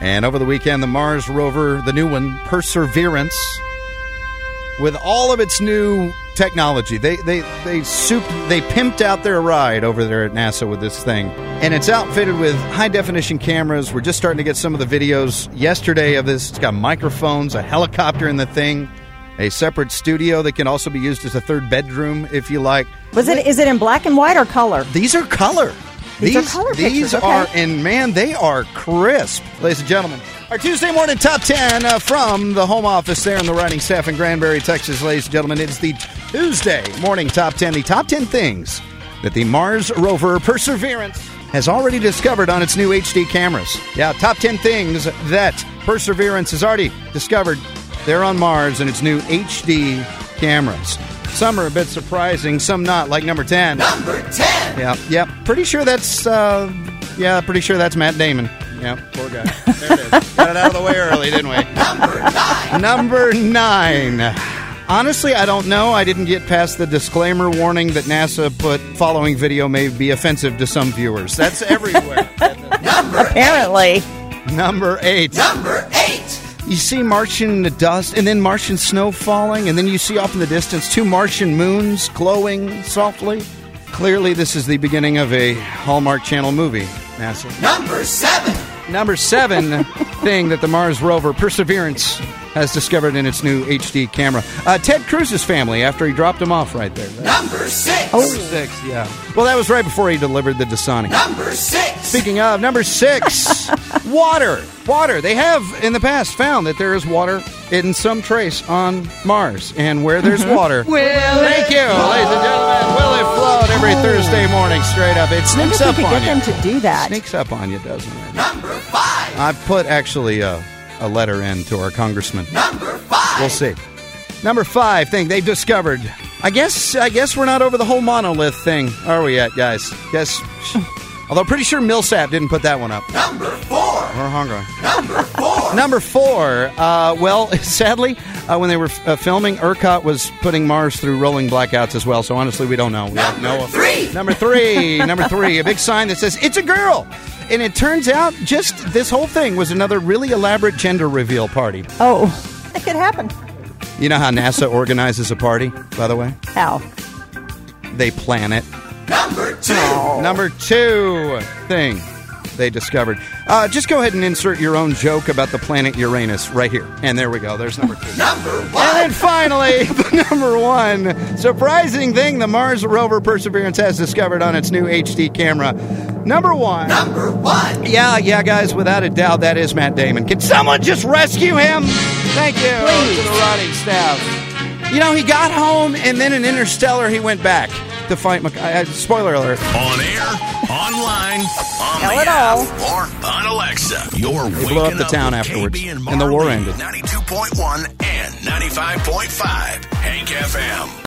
And over the weekend, the Mars rover, the new one, Perseverance, with all of its new technology, they pimped out their ride over there at NASA with this thing. And it's outfitted with high-definition cameras. We're just starting to get some of the videos yesterday of this. It's got microphones, a helicopter in the thing, a separate studio that can also be used as a third bedroom, if you like. Is it in black and white or color? These are color. These are color pictures, These okay. are, and man, they are crisp, ladies and gentlemen. Our Tuesday morning top 10 from the home office there in the writing staff in Granbury, Texas, ladies and gentlemen. It's the Tuesday morning top 10, the top 10 things that the Mars rover Perseverance has already discovered on its new HD cameras. Yeah, top 10 things that Perseverance has already discovered there on Mars in its new HD cameras. Some are a bit surprising, some not, like number 10. Number 10! Yeah. Pretty sure that's Matt Damon. Yeah, poor guy. There it is. Got it out of the way early, didn't we? Number 9. Honestly, I don't know. I didn't get past the disclaimer warning that NASA put following video may be offensive to some viewers. That's everywhere. Apparently. Number 8. Number 8! You see Martian dust and then Martian snow falling, and then you see off in the distance 2 Martian moons glowing softly. Clearly, this is the beginning of a Hallmark Channel movie, NASA. Number 7! Number 7 thing that the Mars rover Perseverance has discovered in its new HD camera. Ted Cruz's family, after he dropped him off right there. Number 6! Number 6, yeah. Well, that was right before he delivered the Dasani. Number 6! Speaking of, number 6, water. Water. They have, in the past, found that there is water in some trace on Mars. And where there's water... Thank you, ladies and gentlemen. Will it float every Thursday morning straight up? It sneaks up on you. Get them to do that. Sneaks up on you, doesn't it? Number 5! I've put, actually, a letter in to our congressman. Number 5! We'll see. Number 5 thing they've discovered. I guess we're not over the whole monolith thing, are we yet, guys? Guess... Although pretty sure Millsap didn't put that one up. Number 4! We're hungry. Number 4! Number 4. Well, sadly, when they were filming, ERCOT was putting Mars through rolling blackouts as well. So honestly, we don't know. We don't know. Number 3! Number 3. Number 3. A big sign that says, "It's a girl." And it turns out just this whole thing was another really elaborate gender reveal party. Oh, that could happen. You know how NASA organizes a party, by the way? How? They plan it. Number 2! Number 2 thing they discovered. Just go ahead and insert your own joke about the planet Uranus right here. And there we go. There's number 2. Number 1! And then finally, number 1 surprising thing the Mars rover Perseverance has discovered on its new HD camera. Number 1. Number 1! Yeah, guys, without a doubt, that is Matt Damon. Can someone just rescue him? Thank you Please. to the writing staff. You know, he got home, and then in Interstellar, he went back to fight spoiler alert. On air, online, on Tell the it app, all. or on Alexa. You're They waking blew up the up town with afterwards, KB and the war Marlene, ended. 92.1 and 95.5 Hank FM.